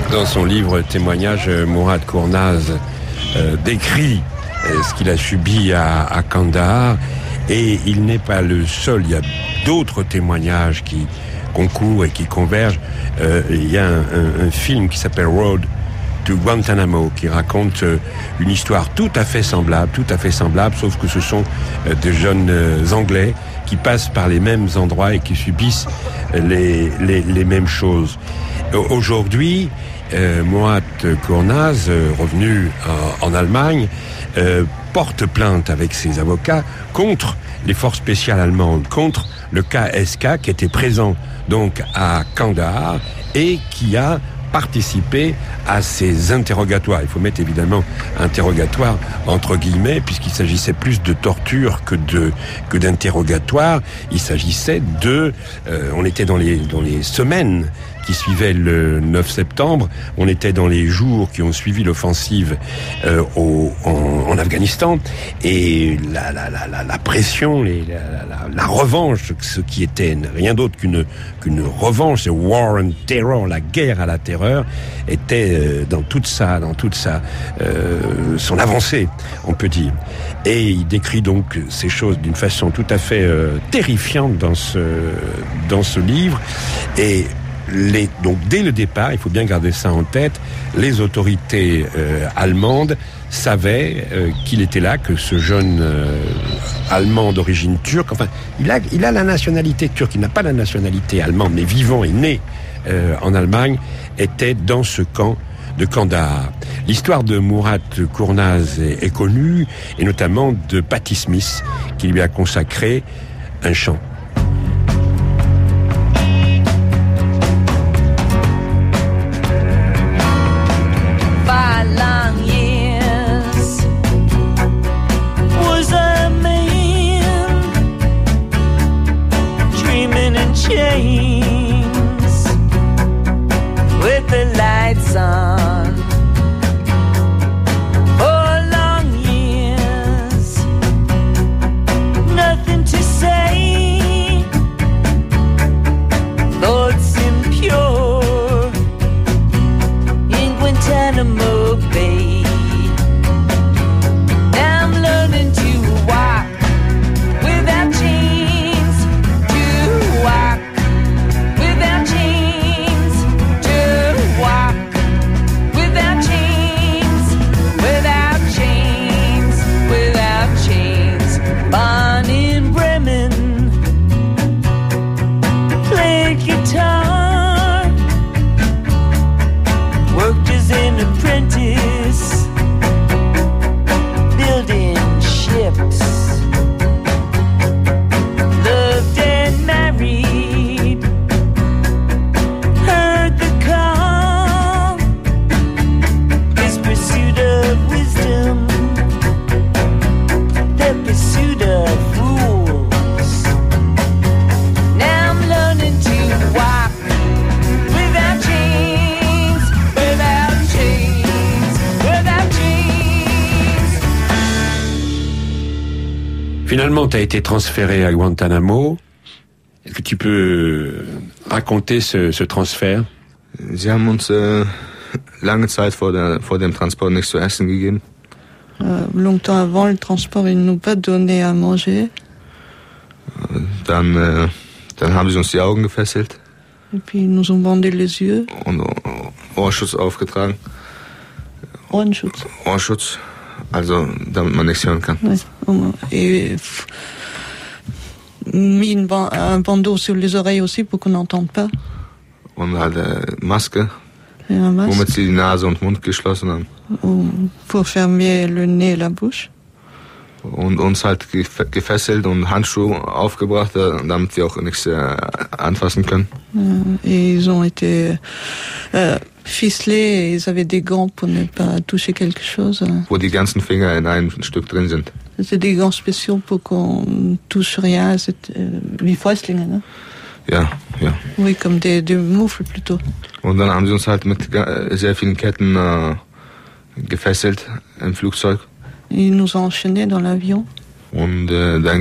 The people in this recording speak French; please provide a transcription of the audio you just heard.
Dans son livre Témoignage, Mourad Kournaz décrit ce qu'il a subi à Kandahar, et il n'est pas le seul. Il y a d'autres témoignages qui concourent et qui convergent. Il y a un film qui s'appelle Road to Guantanamo qui raconte une histoire tout à fait semblable, sauf que ce sont de jeunes Anglais qui passent par les mêmes endroits et qui subissent les mêmes choses. Aujourd'hui, Mourad Kournaz, revenu en Allemagne, porte plainte avec ses avocats contre les forces spéciales allemandes, contre le KSK qui était présent donc à Kandahar et qui a participé à ces interrogatoires. Il faut mettre évidemment interrogatoire entre guillemets, puisqu'il s'agissait plus de torture que d'interrogatoire. Il s'agissait on était dans les semaines qui suivaient le 9 septembre, on était dans les jours qui ont suivi l'offensive en Afghanistan, et la pression, la revanche, ce qui était rien d'autre qu'une revanche, c'est War and Terror, la guerre à la terreur, était dans toute son avancée, on peut dire. Et il décrit donc ces choses d'une façon tout à fait terrifiante dans ce livre. Et donc dès le départ, il faut bien garder ça en tête, les autorités allemandes savaient qu'il était là, que ce jeune Allemand d'origine turque, enfin, il a la nationalité turque, il n'a pas la nationalité allemande, mais vivant et né en Allemagne, était dans ce camp de Kandahar. L'histoire de Mourad Kournaz est connue, et notamment de Patti Smith, qui lui a consacré un chant. Finalement, tu as été transféré à Guantanamo. Est-ce que tu peux raconter ce transfert? Sie haben uns lange Zeit vor dem Transport nichts zu essen gegeben. Longtemps avant le transport, ils nous pas donné à manger. Dann haben sie uns die Augen gefesselt. Et puis ils nous ont bandé les yeux. Und Ohrschutz aufgetragen. Ohrschutz. Also, damit man nichts hören kann. Et mis un bandeau sur les oreilles aussi pour qu'on n'entende pas. Und Maske, womit sie die Nase und Mund geschlossen haben. Pour fermer le nez et la bouche. Und uns halt gefesselt und Handschuhe aufgebracht, damit wir auch nichts anfassen können. Et ils ont été ficelés et ils avaient des gants pour ne pas toucher quelque chose. Wo die ganzen Finger in ein Stück drin sind. C'était des gants spéciaux pour qu'on touche rien. C'était wie Fäustlinge, ne? Ja. Oui, comme des Moufles plutôt. Und dann haben sie uns halt mit sehr vielen Ketten gefesselt im Flugzeug. Ils nous ont enchaînés dans l'avion. Und dann